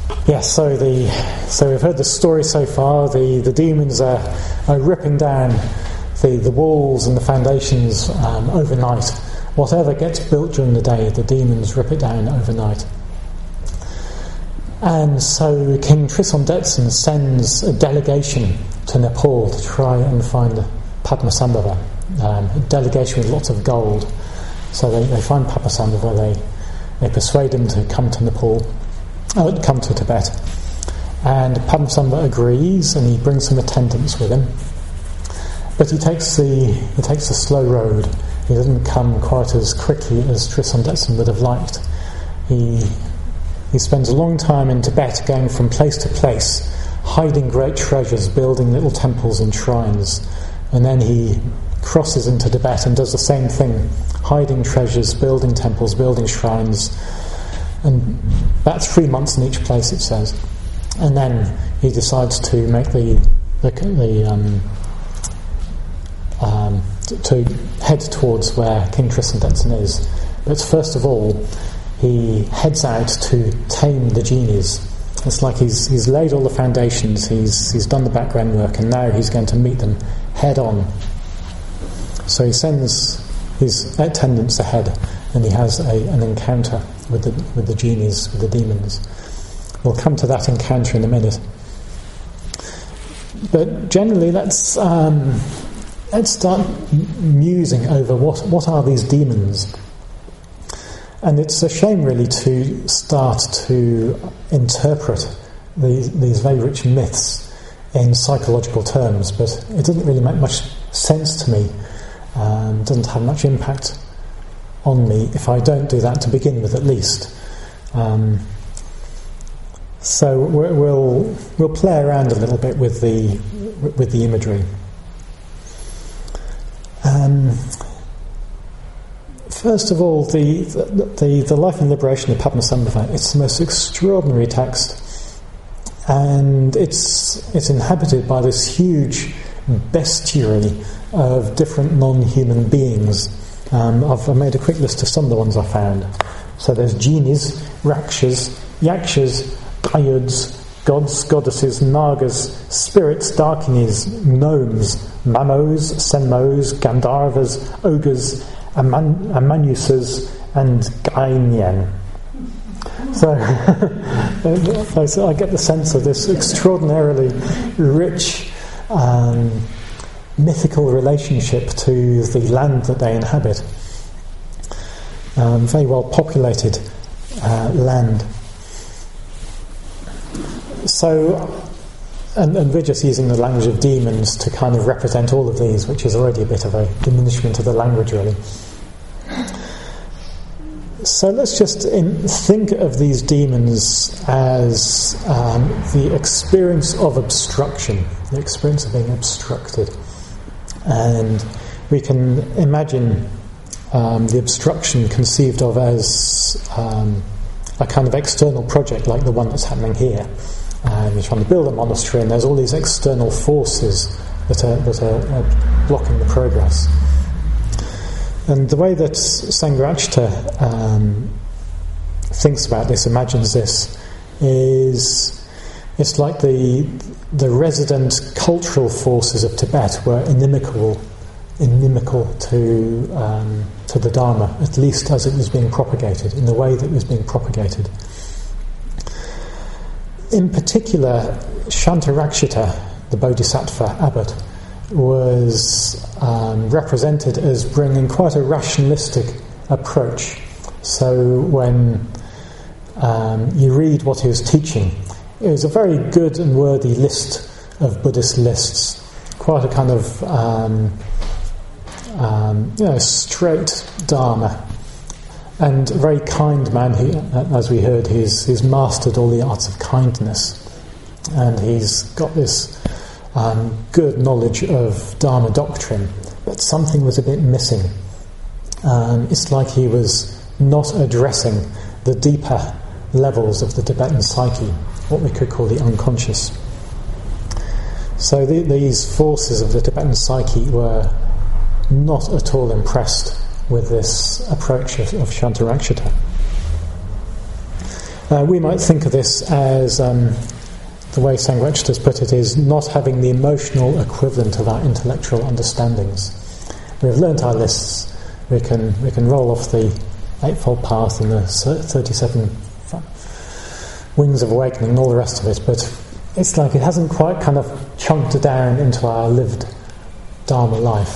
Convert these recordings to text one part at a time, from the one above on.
Yes, so we've heard the story so far. The demons are ripping down the walls and the foundations overnight. Whatever gets built during the day, the demons rip it down overnight. And so King Trisondetson sends a delegation to Nepal to try and find Padmasambhava, a delegation with lots of gold. So they find Padmasambhava, they persuade him to come to Nepal, come to Tibet. And Padmasambhava agrees, and he brings some attendants with him. But he takes the slow road. He doesn't come quite as quickly as Trisondetson would have liked. He spends a long time in Tibet, going from place to place, hiding great treasures, building little temples and shrines. And then he crosses into Tibet and does the same thing, hiding treasures, building temples, building shrines. And that's 3 months in each place, it says. And then he decides to make to head towards where King Trisondetson is. But first of all, he heads out to tame the genies. It's like he's laid all the foundations, he's done the background work, and now he's going to meet them head on. So he sends his attendants ahead, and he has an encounter with the genies, with the demons. We'll come to that encounter in a minute. But generally, let's start musing over what are these demons. And it's a shame, really, to start to interpret these very rich myths in psychological terms, but it doesn't really make much sense to me, doesn't have much impact on me if I don't do that to begin with, at least. So we'll play around a little bit with the imagery. First of all, the Life and Liberation of Padmasambhava. It's the most extraordinary text, and it's inhabited by this huge bestiary of different non-human beings. I've made a quick list of some of the ones I found. So there's genies, rakshas, yakshas, dayuds, gods, goddesses, nagas, spirits, darkinis, gnomes, mamos, senmos, gandharvas, ogres, amanusas, and gainyen. So I get the sense of this extraordinarily rich mythical relationship to the land that they inhabit. Very well populated land. So, and we're just using the language of demons to kind of represent all of these, which is already a bit of a diminishment of the language, really. So let's just think of these demons as the experience of obstruction, the experience of being obstructed. And we can imagine the obstruction conceived of as a kind of external project like the one that's happening here. You're trying to build a monastery, and there's all these external forces that are blocking the progress. And the way that Sangharakshita thinks about this, imagines this, is it's like the resident cultural forces of Tibet were inimical to the Dharma, at least as it was being propagated, in the way that it was being propagated. In particular, Shantarakshita, the Bodhisattva abbot, was represented as bringing quite a rationalistic approach. So when you read what he was teaching, it was a very good and worthy list of Buddhist lists, quite a kind of straight Dharma, and a very kind man. He, as we heard, he's mastered all the arts of kindness, and he's got this good knowledge of Dharma doctrine, but something was a bit missing. It's like he was not addressing the deeper levels of the Tibetan psyche, what we could call the unconscious. So these forces of the Tibetan psyche were not at all impressed with this approach of Shantarakshita. We might think of this as, the way Sangharakshita's put it, is not having the emotional equivalent of our intellectual understandings. We've learnt our lists, we can roll off the Eightfold Path and the 37 Wings of Awakening and all the rest of it, but it's like it hasn't quite kind of chunked down into our lived Dharma life.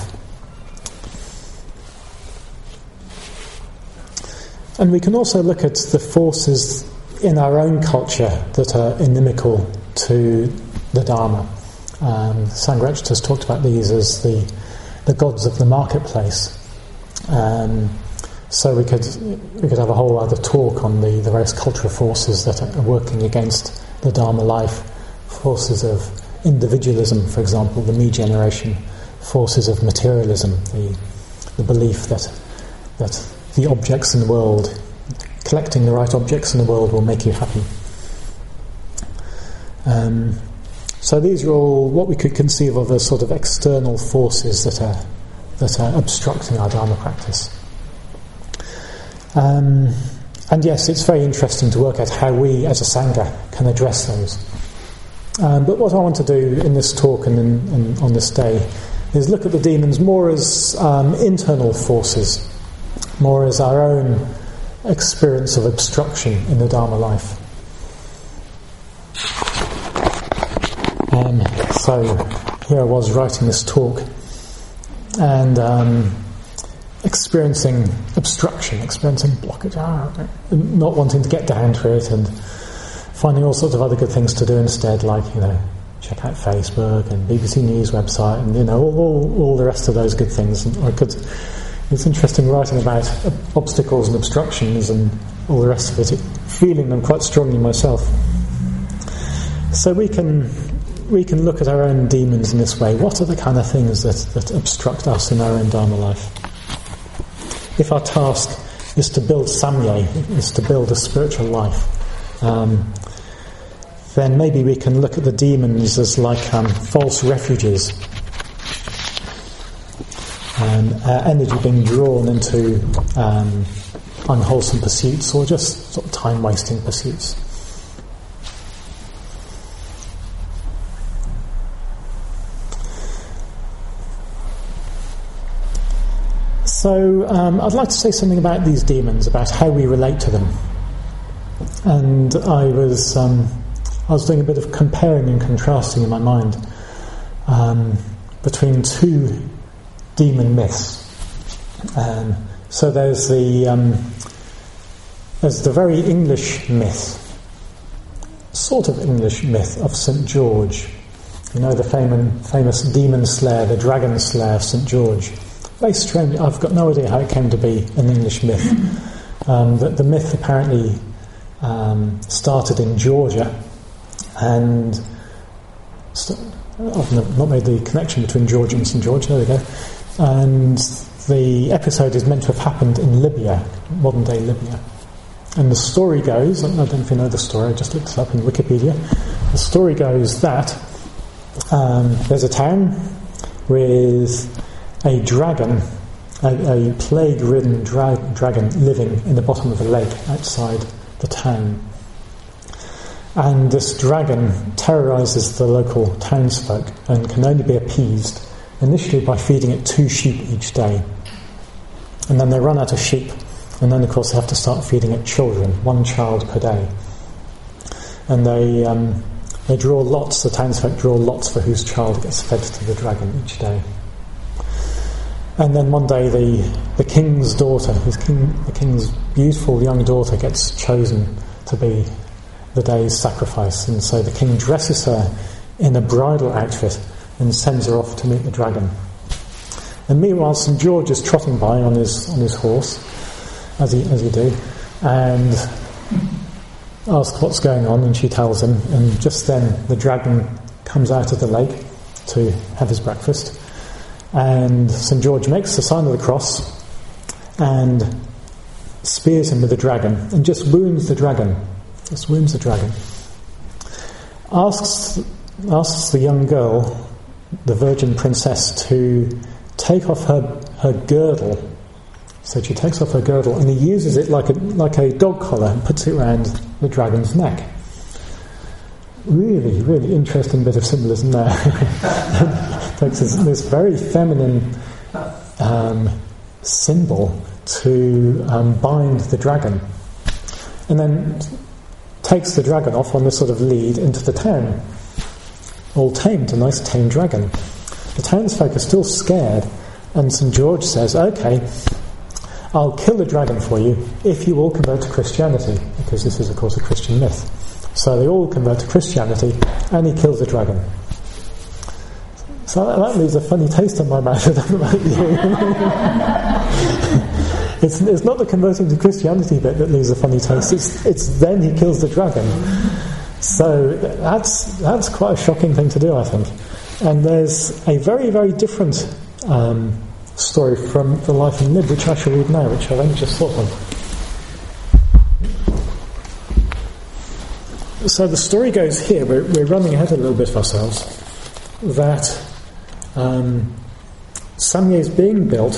And we can also look at the forces in our own culture that are inimical to the Dharma. Sangharakshita's talked about these as the gods of the marketplace. So we could have a whole other talk on the various cultural forces that are working against the Dharma life. Forces of individualism, for example, the me generation. Forces of materialism, the belief that the objects in the world, collecting the right objects in the world will make you happy. So these are all what we could conceive of as sort of external forces that are obstructing our Dharma practice. And yes, it's very interesting to work out how we as a Sangha can address those. But what I want to do in this talk and on this day is look at the demons more as internal forces, more as our own experience of obstruction in the Dharma life. So here I was writing this talk and experiencing obstruction, experiencing blockage, not wanting to get down to it, and finding all sorts of other good things to do instead, like, check out Facebook and BBC News website and, all the rest of those good things. And it's interesting writing about obstacles and obstructions and all the rest of it, feeling them quite strongly myself. So we can look at our own demons in this way. What are the kind of things that obstruct us in our own Dharma life? If our task is to build samye, is to build a spiritual life, then maybe we can look at the demons as like false refuges. Energy being drawn into unwholesome pursuits or just sort of time-wasting pursuits. So I'd like to say something about these demons, about how we relate to them. And I was doing a bit of comparing and contrasting in my mind between two demon myths. So there's the very English myth, sort of English myth of St. George. The famous demon slayer, the dragon slayer of St. George. Very strange. I've got no idea how it came to be an English myth. The myth apparently started in Georgia, and I've not made the connection between Georgia and St. George. There we go. And the episode is meant to have happened in Libya, modern-day Libya. And the story goes, I don't know if you know the story, I just looked it up in Wikipedia. The story goes that there's a town with a dragon, a plague-ridden dragon living in the bottom of a lake outside the town. And this dragon terrorises the local townsfolk and can only be appeased initially by feeding it 2 sheep each day. And then they run out of sheep, and then of course they have to start feeding it children, 1 child per day. And they draw lots, the townsfolk draw lots for whose child gets fed to the dragon each day. And then one day the king's daughter, the king's beautiful young daughter, gets chosen to be the day's sacrifice. And so the king dresses her in a bridal outfit and sends her off to meet the dragon. And meanwhile, St. George is trotting by on his horse, as he do, and asks what's going on, and she tells him. And just then, the dragon comes out of the lake to have his breakfast. And St. George makes the sign of the cross and spears him with the dragon and just wounds the dragon. Asks the young girl, the virgin princess, to take off her girdle So she takes off her girdle and he uses it like a dog collar and puts it around the dragon's neck. Really, really interesting bit of symbolism there. Takes this very feminine symbol to bind the dragon, and then takes the dragon off on this sort of lead into the town. All tamed, a nice tamed dragon. The townsfolk are still scared, and St. George says, "Okay, I'll kill the dragon for you if you all convert to Christianity," because this is, of course, a Christian myth. So they all convert to Christianity, and he kills the dragon. So that leaves a funny taste in my mouth. I don't know about you. It's not the converting to Christianity bit that leaves a funny taste. It's then he kills the dragon. So that's quite a shocking thing to do, I think. And there's a very, very different story from the life in Nib, which I shall read now, which I've only just thought of. So the story goes here, we're running ahead a little bit of ourselves, that Samye is being built,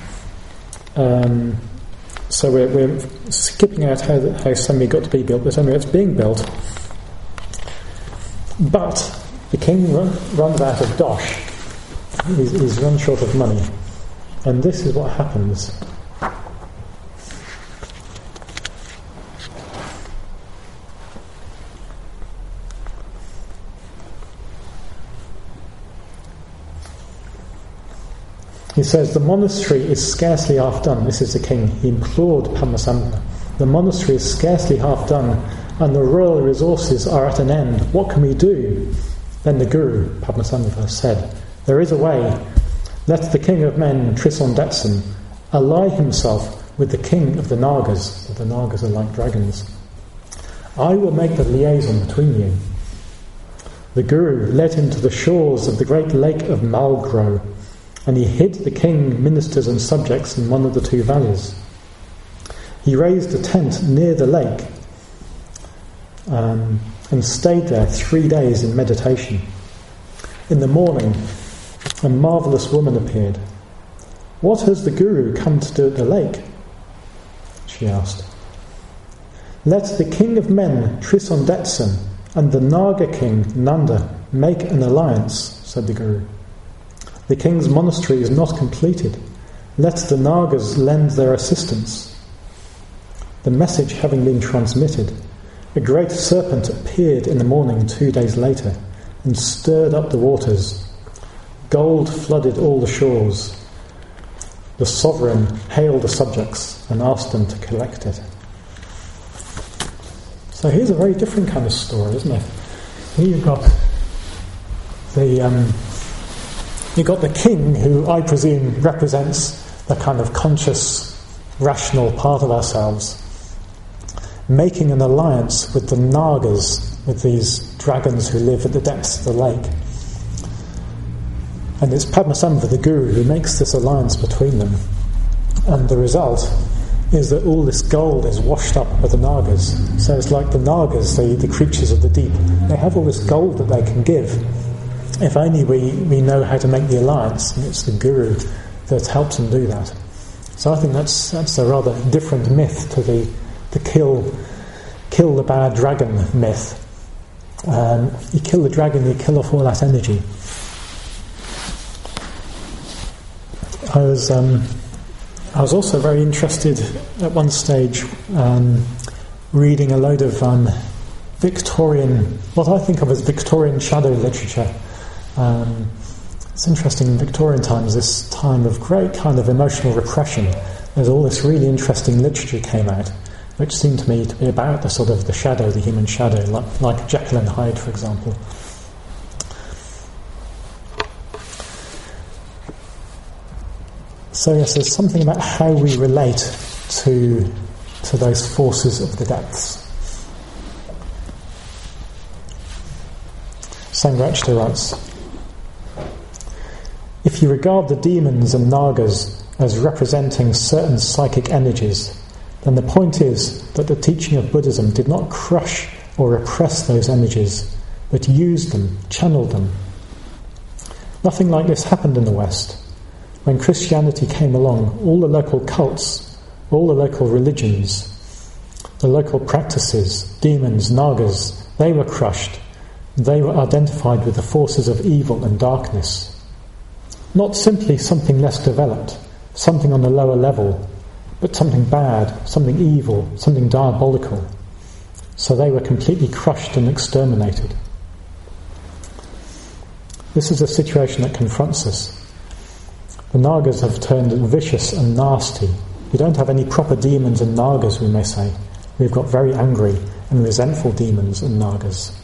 so we're skipping out how Samye got to be built, but anyway, it's being built, but the king runs out of dosh, he's run short of money, and this is what happens. He says, the monastery is scarcely half done. This is the king. He implored Padmasambhava. The monastery is scarcely half done, and the royal resources are at an end. What can we do? Then the Guru, Padmasambhava, said, there is a way. Let the king of men, Trisondetson, ally himself with the king of the Nagas. The Nagas are like dragons. I will make the liaison between you. The Guru led him to the shores of the great lake of Malgro, and he hid the king, ministers and subjects in one of the two valleys. He raised a tent near the lake and stayed there 3 days in meditation. In the morning, a marvellous woman appeared. What has the Guru come to do at the lake? She asked. Let the king of men, Trisondetson, and the Naga king, Nanda, make an alliance, said the Guru. The king's monastery is not completed. Let the Nagas lend their assistance. The message having been transmitted, a great serpent appeared in the morning 2 days later and stirred up the waters. Gold flooded all the shores. The sovereign hailed the subjects and asked them to collect it. So here's a very different kind of story, isn't it? Here you've got the king, who I presume represents the kind of conscious, rational part of ourselves, making an alliance with the Nagas, with these dragons who live at the depths of the lake. And it's Padmasambhava, the Guru, who makes this alliance between them. And the result is that all this gold is washed up by the Nagas. So it's like the Nagas, the creatures of the deep. They have all this gold that they can give. If only we know how to make the alliance, and it's the Guru that helps them do that. So I think that's a rather different myth to the kill the bad dragon myth. You kill the dragon, you kill off all that energy. I was also very interested at one stage reading a load of Victorian, what I think of as Victorian shadow literature. It's interesting, in Victorian times, this time of great kind of emotional repression, there's all this really interesting literature came out, which seemed to me to be about the sort of the shadow, the human shadow, like Jekyll and Hyde, for example. So yes, there's something about how we relate to those forces of the depths. Sangharakshita writes, if you regard the demons and Nagas as representing certain psychic energies, then the point is that the teaching of Buddhism did not crush or repress those energies, but used them, channeled them. Nothing like this happened in the West. when Christianity came along, all the local cults, all the local religions, the local practices, demons, nagas, they were crushed. They were identified with the forces of evil and darkness. Not simply something less developed, something on a lower level, but something bad, something evil, something diabolical. So they were completely crushed and exterminated. This is a situation that confronts us. The Nagas have turned vicious and nasty. We don't have any proper demons and Nagas, we may say. We've got very angry and resentful demons and Nagas.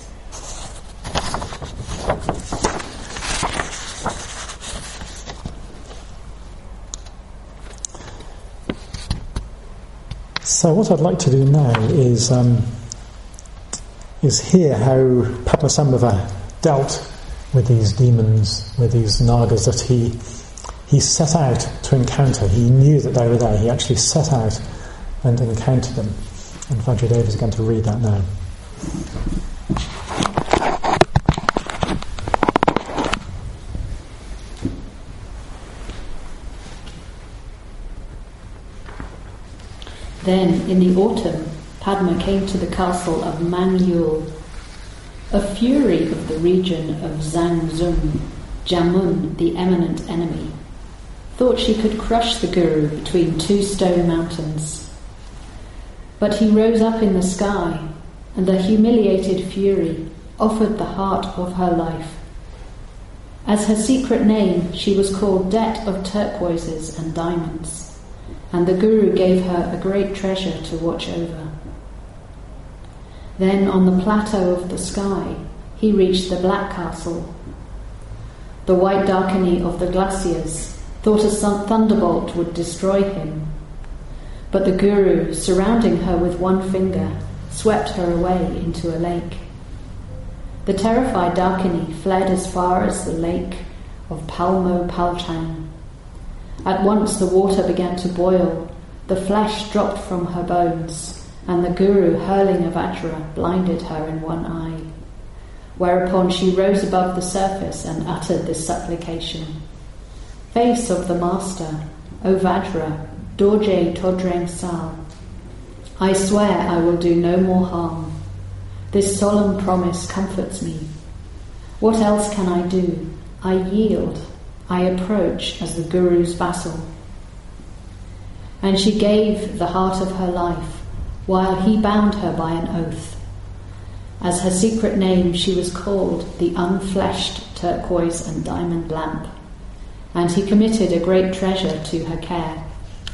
So what I'd like to do now is hear how Padmasambhava dealt with these demons, with these Nagas that he set out to encounter. He knew that they were there. He actually set out and encountered them. And Vajradeva is going to read that now. Then, in the autumn, Padma came to the castle of Manyul. A fury of the region of Zangzung, Jamun, the eminent enemy, thought she could crush the Guru between two stone mountains. But he rose up in the sky, and the humiliated fury offered the heart of her life. As her secret name, she was called Debt of Turquoises and Diamonds, and the Guru gave her a great treasure to watch over. Then on the plateau of the sky, he reached the Black Castle. The white Dakini of the glaciers thought a thunderbolt would destroy him, but the Guru, surrounding her with one finger, swept her away into a lake. The terrified Dakini fled as far as the lake of Palmo Palchang. At once the water began to boil, the flesh dropped from her bones, and the Guru, hurling a Vajra, blinded her in one eye. Whereupon she rose above the surface and uttered this supplication: Face of the Master, O Vajra, Dorje Todreng Sal, I swear I will do no more harm. This solemn promise comforts me. What else can I do? I yield. I approach as the Guru's vassal. And she gave the heart of her life, while he bound her by an oath. As her secret name, she was called the Unfleshed Turquoise and Diamond Lamp, and he committed a great treasure to her care.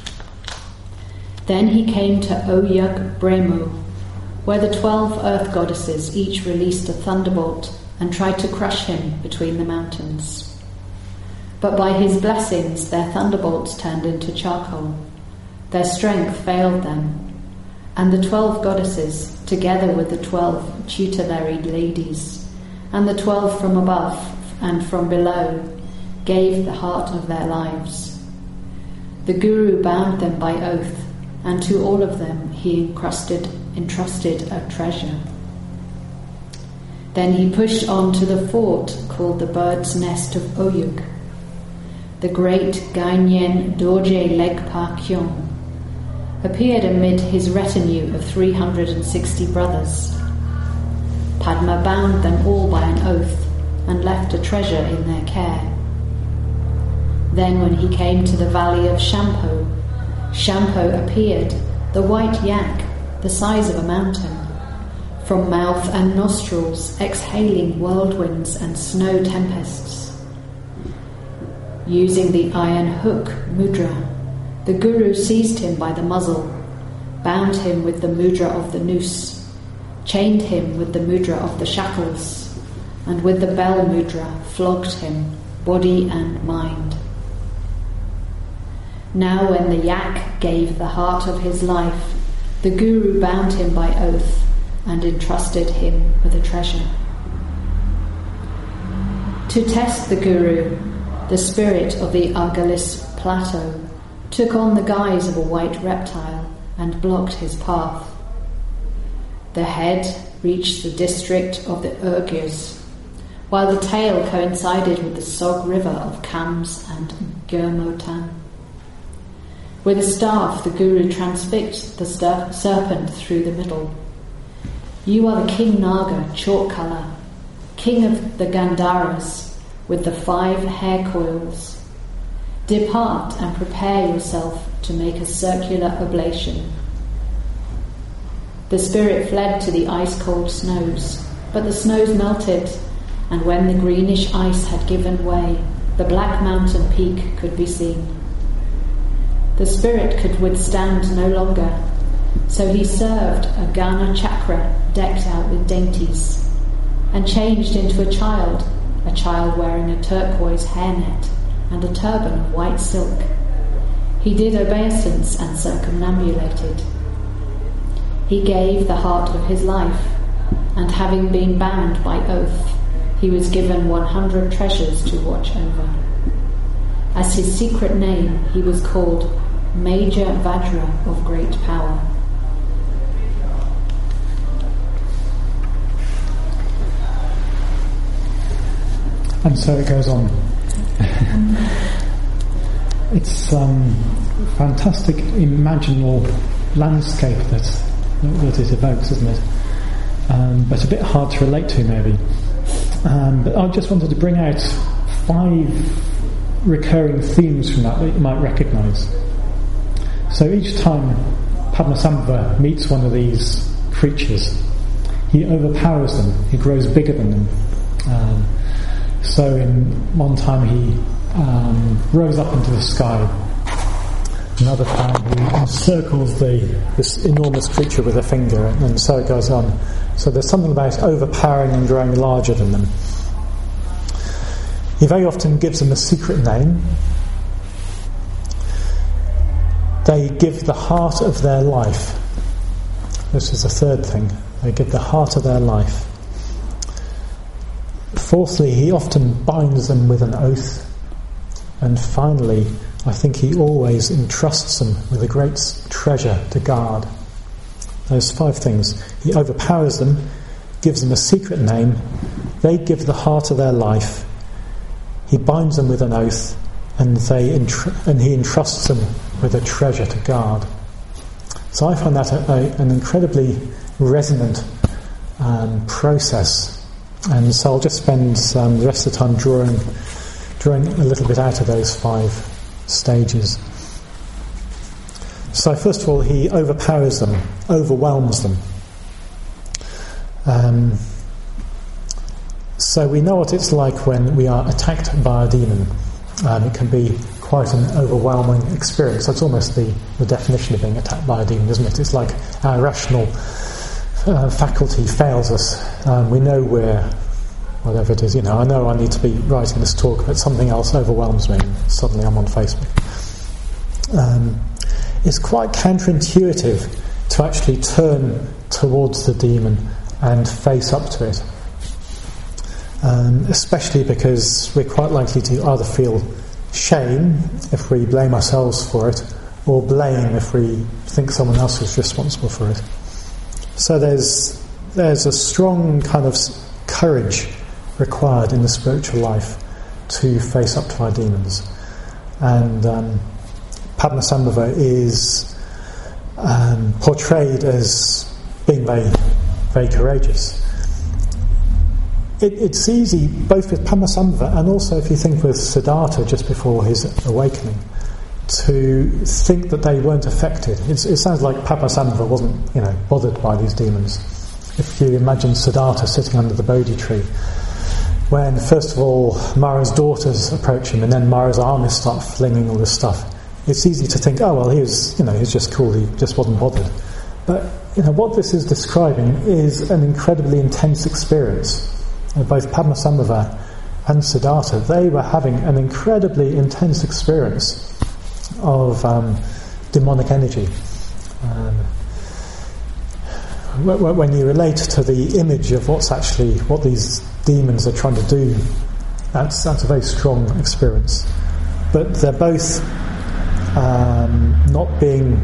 Then he came to Oyug Bremo, where the 12 earth goddesses each released a thunderbolt and tried to crush him between the mountains. But by his blessings their thunderbolts turned into charcoal. Their strength failed them, and the 12 goddesses, together with the 12 tutelary ladies, and the 12 from above and from below, gave the heart of their lives. The Guru bound them by oath, and to all of them he entrusted a treasure. Then he pushed on to the fort called the Bird's Nest of Oyug. The great Gainyen Dorje Legpa Kyong appeared amid his retinue of 360 brothers. Padma bound them all by an oath and left a treasure in their care. Then when he came to the valley of Shampo, Shampo appeared, the white yak, the size of a mountain, from mouth and nostrils exhaling whirlwinds and snow tempests. Using the iron hook, mudra, the Guru seized him by the muzzle, bound him with the mudra of the noose, chained him with the mudra of the shackles, and with the bell mudra flogged him, body and mind. Now when the yak gave the heart of his life, the Guru bound him by oath and entrusted him with a treasure. To test the Guru, the spirit of the Argolis plateau took on the guise of a white reptile and blocked his path. The head reached the district of the Urgirs, while the tail coincided with the Sog River of Kams and Gurmotan. With a staff, the Guru transfixed the serpent through the middle. You are the King Naga, chalk colour, king of the Gandharas, with the 5 hair coils. Depart and prepare yourself to make a circular oblation. The spirit fled to the ice-cold snows, but the snows melted, and when the greenish ice had given way, the black mountain peak could be seen. The spirit could withstand no longer, so he served a Gana chakra decked out with dainties, and changed into a child wearing a turquoise hairnet and a turban of white silk. He did obeisance and circumambulated. He gave the heart of his life, and having been bound by oath, he was given 100 treasures to watch over. As his secret name, he was called Major Vajra of Great Power. And so it goes on. It's fantastic imaginal landscape that it evokes, isn't it? But a bit hard to relate to, maybe. But I just wanted to bring out 5 recurring themes from that you might recognise. So each time Padmasambhava meets one of these creatures, he overpowers them, he grows bigger than them. So in one time he rose up into the sky. Another time he encircles this enormous creature with a finger, and so it goes on. So there's something about overpowering and growing larger than them. He very often gives them a secret name. They give the heart of their life. This is the third thing. They give the heart of their life. Fourthly, he often binds them with an oath. And finally, I think he always entrusts them with a great treasure to guard. Those 5 things. He overpowers them, gives them a secret name, they give the heart of their life, he binds them with an oath, and he entrusts them with a treasure to guard. So I find that an incredibly resonant process. And so I'll just spend the rest of the time drawing a little bit out of those 5 stages. So first of all, he overpowers them, overwhelms them. So we know what it's like when we are attacked by a demon. It can be quite an overwhelming experience. That's almost the definition of being attacked by a demon, isn't it? It's like our rational faculty fails us. We know whatever it is, I know I need to be writing this talk, but something else overwhelms me, and suddenly I'm on Facebook. It's quite counterintuitive to actually turn towards the demon and face up to it, especially because we're quite likely to either feel shame if we blame ourselves for it, or blame if we think someone else is responsible for it. So there's a strong kind of courage required in the spiritual life to face up to our demons. And Padmasambhava is portrayed as being very, very courageous. It's easy, both with Padmasambhava and also if you think with Siddhartha just before his awakening, to think that they weren't affected. It sounds like Padmasambhava wasn't, bothered by these demons. If you imagine Siddhartha sitting under the Bodhi tree, when first of all Mara's daughters approach him and then Mara's armies start flinging all this stuff, it's easy to think, oh well, he was just cool, he just wasn't bothered. But what this is describing is an incredibly intense experience. Both Padmasambhava and Siddhartha, they were having an incredibly intense experience of demonic energy. When you relate to the image of what these demons are trying to do, that's a very strong experience. But they're both not being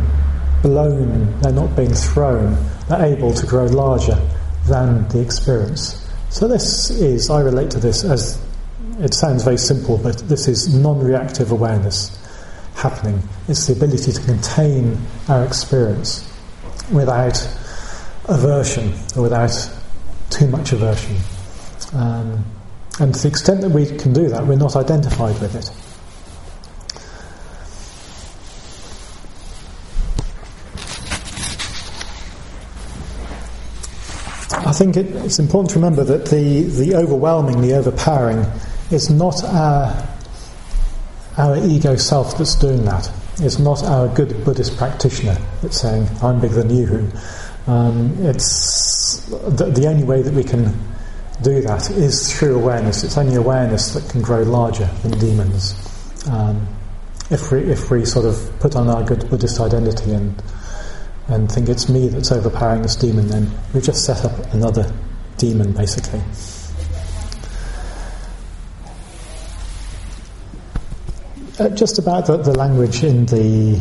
blown, they're not being thrown, they're able to grow larger than the experience. So I relate to this as, it sounds very simple, but this is non-reactive awareness happening. It's the ability to contain our experience without aversion, or without too much aversion. And to the extent that we can do that, we're not identified with it. I think it's important to remember that the overwhelming, the overpowering, is not our ego self that's doing that. It's not our good Buddhist practitioner that's saying, I'm bigger than you. It's the only way that we can do that is through awareness. It's only awareness that can grow larger than demons. If we sort of put on our good Buddhist identity and think it's me that's overpowering this demon, then we just set up another demon, basically. Just about the language in the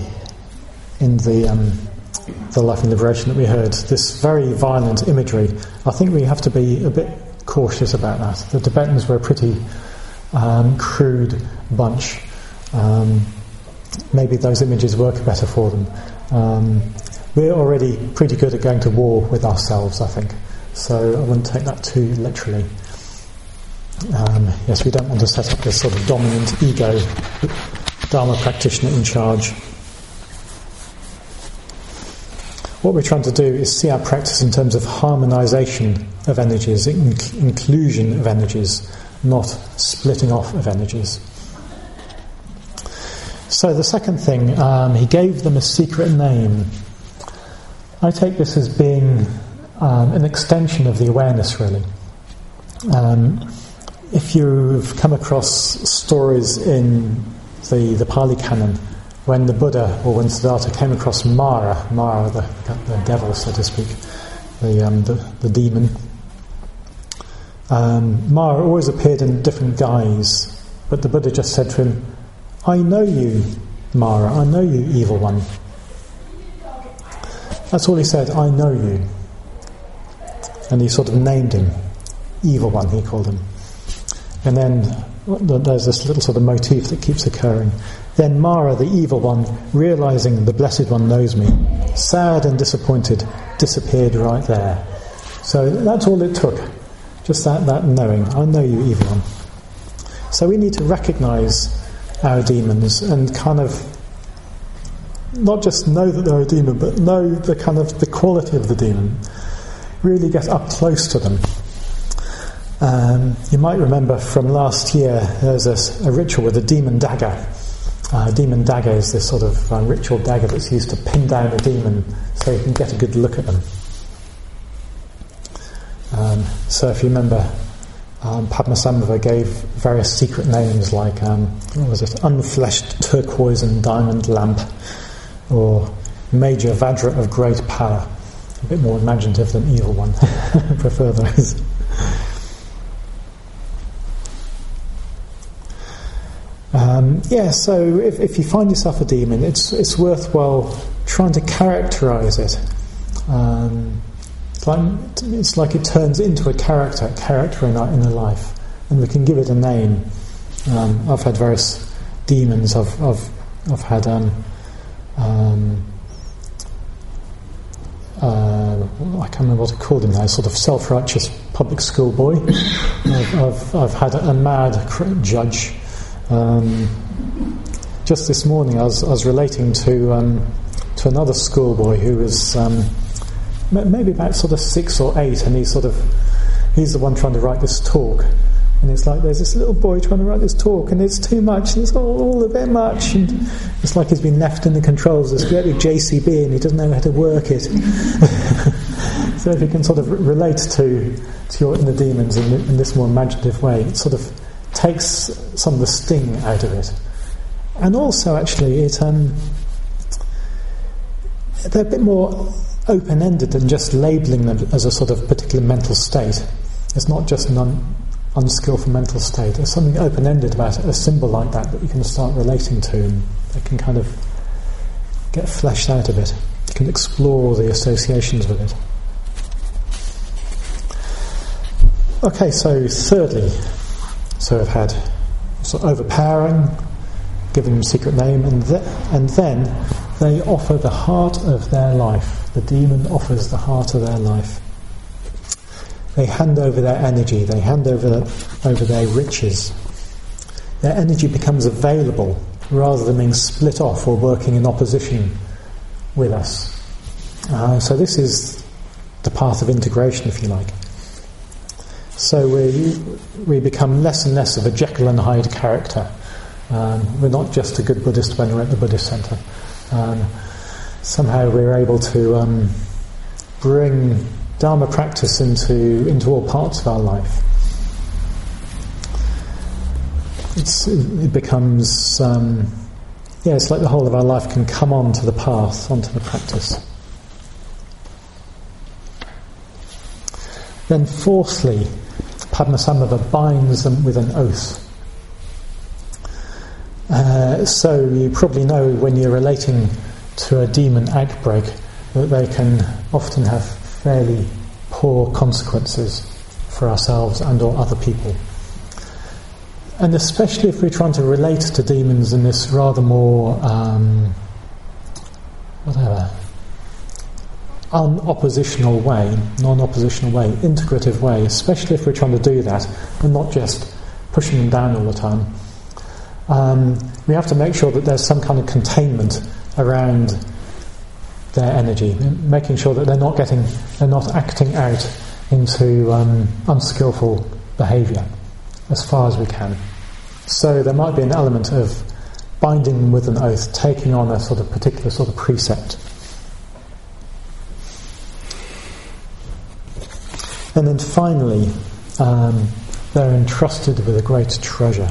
Life and Liberation that we heard, this very violent imagery, I think we have to be a bit cautious about that. The Tibetans were a pretty crude bunch. Maybe those images work better for them. We're already pretty good at going to war with ourselves, I think, so I wouldn't take that too literally. Yes, we don't want to set up this sort of dominant ego Dharma practitioner in charge. What we're trying to do is see our practice in terms of harmonization of energies, inclusion of energies, not splitting off of energies. So the second thing, he gave them a secret name. I take this as being an extension of the awareness, really. If you've come across stories in the Pali Canon, when the Buddha, or when Siddhartha came across Mara, the devil, so to speak, the demon, Mara always appeared in different guise, but the Buddha just said to him, I know you, Mara, I know you, evil one. That's all he said, I know you. And he sort of named him, evil one, he called him. And then there's this little sort of motif that keeps occurring. Then Mara, the evil one, realizing the Blessed One knows me, sad and disappointed, disappeared right there. So that's all it took, just that knowing, I know you, evil one. So we need to recognize our demons and kind of not just know that they're a demon, but know the kind of the quality of the demon. Really get up close to them. You might remember from last year there's a ritual with a demon dagger. Demon dagger is this sort of ritual dagger that's used to pin down a demon so you can get a good look at them. So if you remember, Padmasambhava gave various secret names like, unfleshed turquoise and diamond lamp, or Major Vajra of great power. A bit more imaginative than evil one. I prefer those. So if you find yourself a demon, it's worthwhile trying to characterize it. It's like it turns into a character in our inner life, and we can give it a name. I've had various demons. I've had I can't remember what to call him now. Sort of self-righteous public school boy. I've had a mad judge. Just this morning, I was relating to another schoolboy who was maybe about sort of 6 or 8, and he's the one trying to write this talk, and it's like there's this little boy trying to write this talk, and it's too much, and it's all a bit much, and it's like he's been left in the controls of this great big JCB, and he doesn't know how to work it. So if you can sort of relate to your inner demons in this more imaginative way, it sort of takes some of the sting out of it. And also, actually, they're a bit more open-ended than just labelling them as a sort of particular mental state. It's not just an unskillful mental state. There's something open-ended about a symbol like that you can start relating to, and it can kind of get fleshed out of it. You can explore the associations with it. Okay, so thirdly, so we've had sort of overpowering, giving them a secret name, and then they offer the heart of their life. The demon offers the heart of their life. They hand over their energy, they hand over their riches. Their energy becomes available rather than being split off or working in opposition with us. So this is the path of integration, if you like. So we become less and less of a Jekyll and Hyde character. We're not just a good Buddhist when we're at the Buddhist centre. Somehow we're able to bring Dharma practice into all parts of our life. It becomes, it's like the whole of our life can come onto the path, onto the practice. Then fourthly, Padmasambhava binds them with an oath. So you probably know when you're relating to a demon outbreak that they can often have fairly poor consequences for ourselves and or other people. And especially if we're trying to relate to demons in this rather more non-oppositional way, integrative way, especially if we're trying to do that and not just pushing them down all the time. We have to make sure that there's some kind of containment around their energy, making sure that they're not acting out into unskillful behaviour as far as we can. So there might be an element of binding them with an oath, taking on a sort of particular sort of precept. And then finally, they're entrusted with a great treasure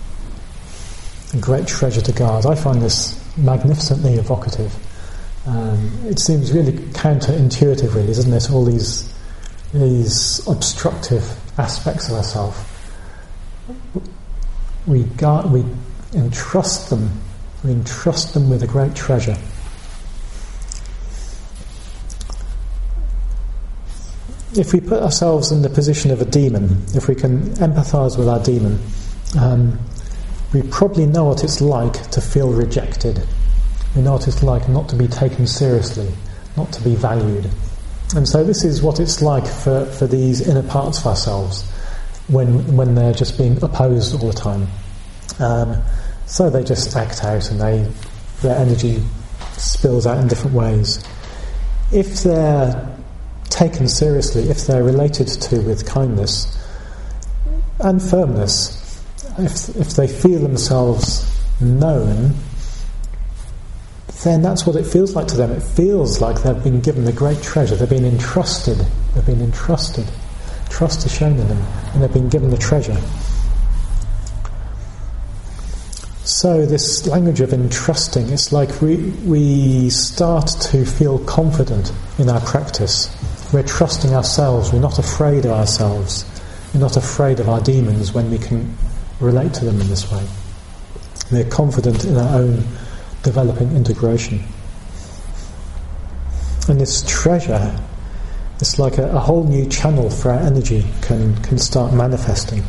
to guard. I find this magnificently evocative. It seems really counterintuitive, really, doesn't it? All these obstructive aspects of ourselves. We entrust them with a great treasure. If we put ourselves in the position of a demon, if we can empathise with our demon, we probably know what it's like to feel rejected. We know what it's like not to be taken seriously, not to be valued. And so this is what it's like for these inner parts of ourselves when they're just being opposed all the time. So they just act out and their energy spills out in different ways. If they're taken seriously, if they're related to with kindness and firmness, if they feel themselves known, then that's what it feels like to them. It feels like they've been given the great treasure. They've been entrusted. Trust is shown in them, and they've been given the treasure. So this language of entrusting, it's like we start to feel confident in our practice. We're trusting ourselves. We're not afraid of ourselves. We're not afraid of our demons when we can relate to them in this way. We're confident in our own developing integration. And this treasure, it's like a whole new channel for our energy can start manifesting.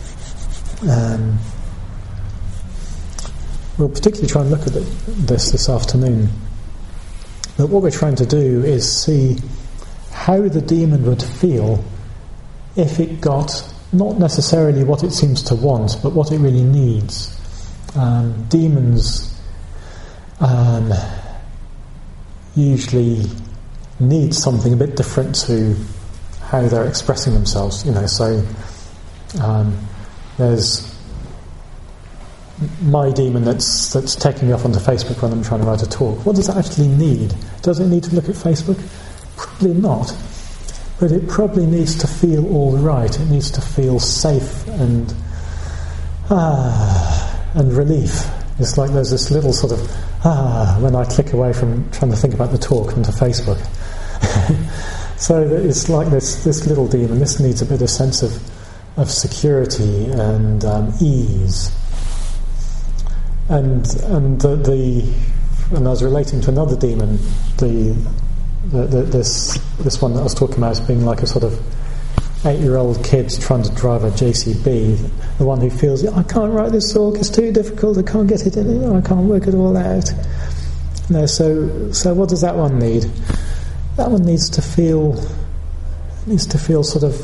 We'll particularly try and look at this afternoon. But what we're trying to do is see how the demon would feel if it got not necessarily what it seems to want, but what it really needs. Demons usually need something a bit different to how they're expressing themselves. So there's my demon that's taking me off onto Facebook when I'm trying to write a talk. What does it actually need? Does it need to look at Facebook? Probably not. But it probably needs to feel all right. It needs to feel safe and relief. It's like there's this little sort of when I click away from trying to think about the talk onto Facebook. So it's like this little demon. This needs a bit of sense of security and ease. And I was relating to another demon, this one that I was talking about as being like a sort of 8-year-old kid trying to drive a JCB, the one who feels, I can't write this talk, it's too difficult, I can't get it in, I can't work it all out. No, so what does that one need? That one needs to feel sort of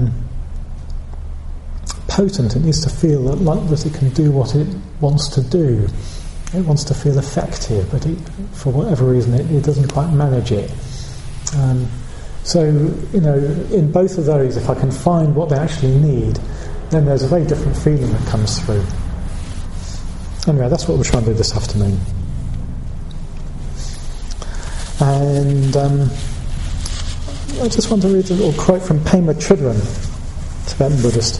potent. It needs to feel that it can do what it wants to do. It wants to feel effective, but for whatever reason it doesn't quite manage it. So, in both of those, if I can find what they actually need, then there's a very different feeling that comes through. Anyway, that's what we're trying to do this afternoon. And I just want to read a little quote from Pema Chodron, Tibetan Buddhist.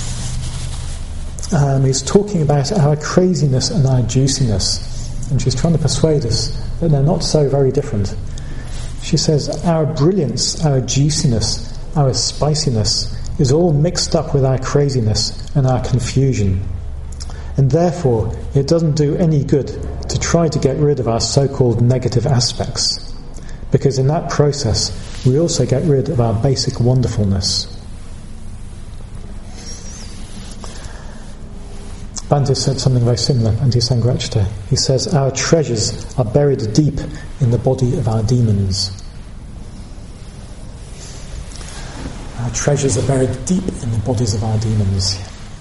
He's talking about our craziness and our juiciness, and she's trying to persuade us that they're not so very different. She says, our brilliance, our juiciness, our spiciness is all mixed up with our craziness and our confusion. And therefore, it doesn't do any good to try to get rid of our so-called negative aspects, because in that process, we also get rid of our basic wonderfulness. Bhante said something very similar, Antisanghrajta. He says, our treasures are buried deep in the body of our demons. Our treasures are buried deep in the bodies of our demons.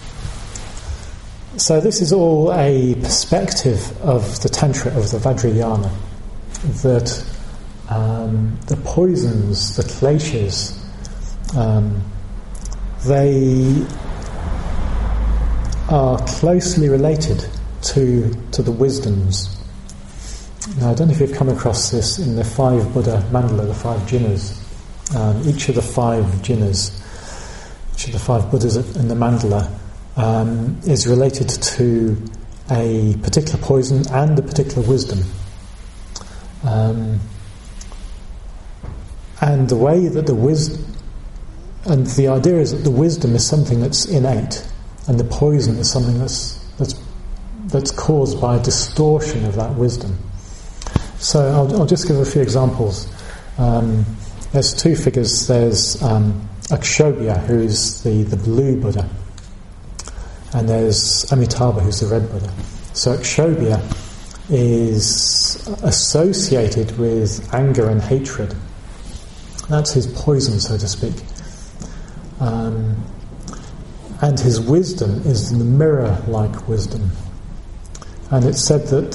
So this is all a perspective of the Tantra, of the Vajrayana, that the poisons, the kleshas, they are closely related to the wisdoms. Now, I don't know if you've come across this in the 5 Buddha mandala, the 5 jhinas. Each of the 5 jhinas, each of the 5 Buddhas in the mandala is related to a particular poison and a particular wisdom. And the way that and the idea is that the wisdom is something that's innate, and the poison is something that's caused by a distortion of that wisdom. So I'll just give a few examples. There's 2 figures. There's Akshobhya, who is the blue Buddha, and there's Amitabha, who's the red Buddha. So Akshobhya is associated with anger and hatred. That's his poison, so to speak. And his wisdom is the mirror-like wisdom. And it's said that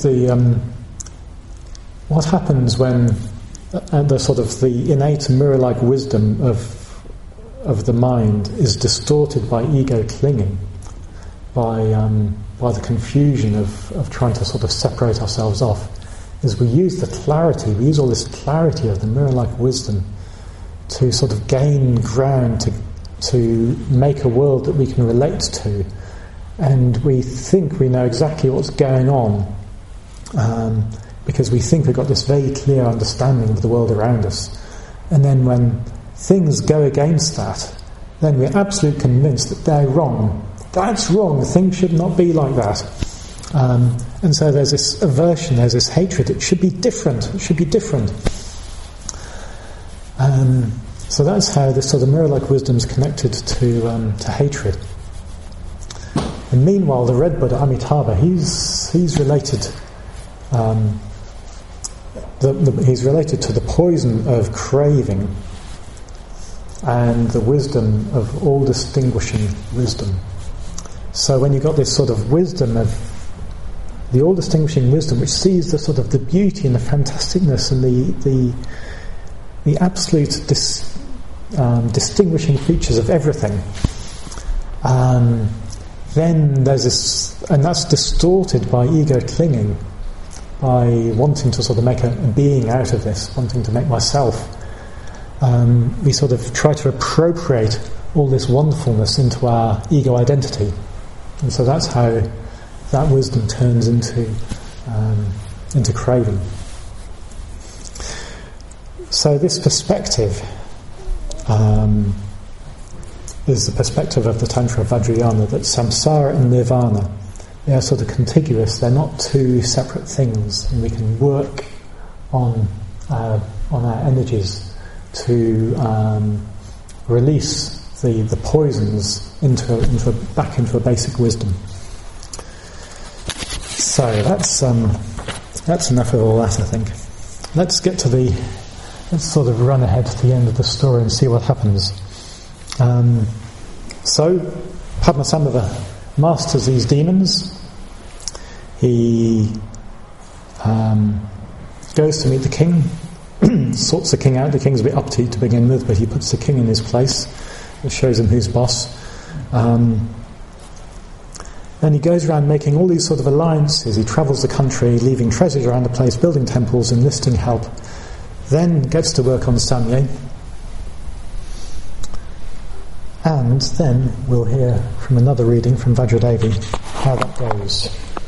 what happens when the innate mirror-like wisdom of the mind is distorted by ego clinging, by the confusion of trying to sort of separate ourselves off, is we use all this clarity of the mirror-like wisdom to sort of gain ground, to make a world that we can relate to, and we think we know exactly what's going on, because we think we've got this very clear understanding of the world around us. And then when things go against that, then we're absolutely convinced that they're wrong. That's wrong, things should not be like that. And so there's this aversion, there's this hatred. It should be different. So that's how this sort of mirror-like wisdom is connected to hatred. And meanwhile, the red Buddha, Amitabha, he's related. He's related to the poison of craving and the wisdom of all distinguishing wisdom. So when you've got this sort of wisdom of the all-distinguishing wisdom, which sees the sort of the beauty and the fantasticness and the absolute distinguishing features of everything, then there's this, and that's distorted by ego clinging, by wanting to sort of make a being out of this, wanting to make myself. We sort of try to appropriate all this wonderfulness into our ego identity, and so that's how that wisdom turns into craving. So this perspective is the perspective of the Tantra of Vajrayana, that samsara and nirvana, they are sort of contiguous, they're not 2 separate things, and we can work on our energies to release the poisons back into a basic wisdom. So that's enough of all that, I think. Let's sort of run ahead to the end of the story and see what happens. So Padmasambhava masters these demons. He goes to meet the king, sorts the king out. The king's a bit uptight to begin with, but he puts the king in his place. It shows him who's boss. Then he goes around making all these sort of alliances. He travels the country, leaving treasures around the place, building temples, enlisting help. Then gets to work on Samye. And then we'll hear from another reading from Vajradevi how that goes.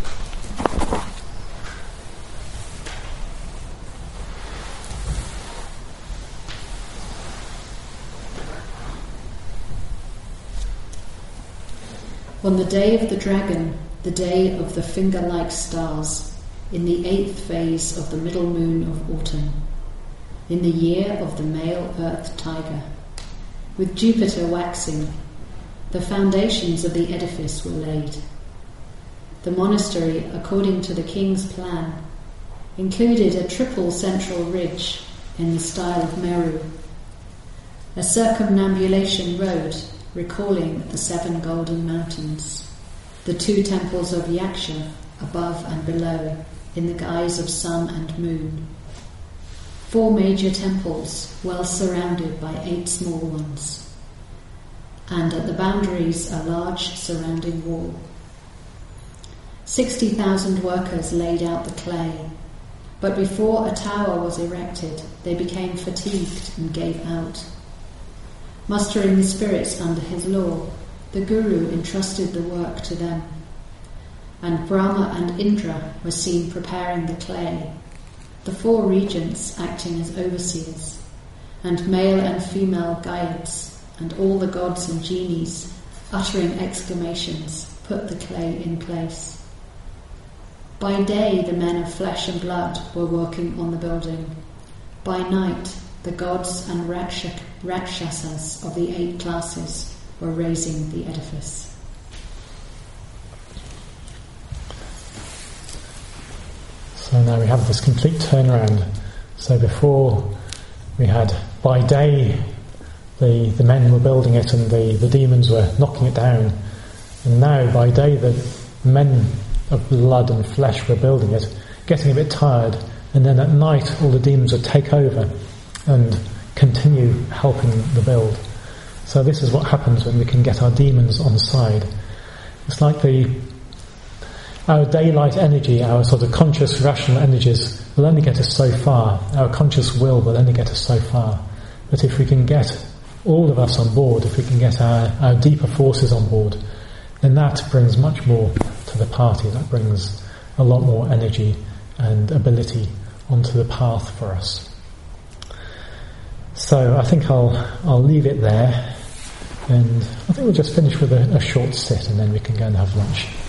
On the day of the dragon, the day of the finger-like stars, in the 8th phase of the middle moon of autumn, in the year of the male earth tiger, with Jupiter waxing, the foundations of the edifice were laid. The monastery, according to the king's plan, included a triple central ridge in the style of Meru, a circumambulation road recalling the 7 golden mountains, the 2 temples of Yaksha above and below in the guise of sun and moon, 4 major temples well surrounded by 8 small ones, and at the boundaries a large surrounding wall. 60,000 workers laid out the clay, but before a tower was erected they became fatigued and gave out. Mustering the spirits under his law, the Guru entrusted the work to them, and Brahma and Indra were seen preparing the clay, the 4 regents acting as overseers, and male and female guides, and all the gods and genies, uttering exclamations, put the clay in place. By day the men of flesh and blood were working on the building. By night the gods and Rakshasas of the 8 classes were raising the edifice. So now we have this complete turnaround. So before we had, by day, the men were building it and the demons were knocking it down. And now by day the men of blood and flesh were building it, getting a bit tired, and then at night all the demons would take over and continue helping the build. So this is what happens when we can get our demons on side. It's like our daylight energy, our sort of conscious rational energies will only get us so far. Our conscious will only get us so far. But if we can get all of us on board, if we can get our deeper forces on board, then that brings much more to the party. That brings a lot more energy and ability onto the path for us. So I think I'll leave it there, and I think we'll just finish with a short sit, and then we can go and have lunch.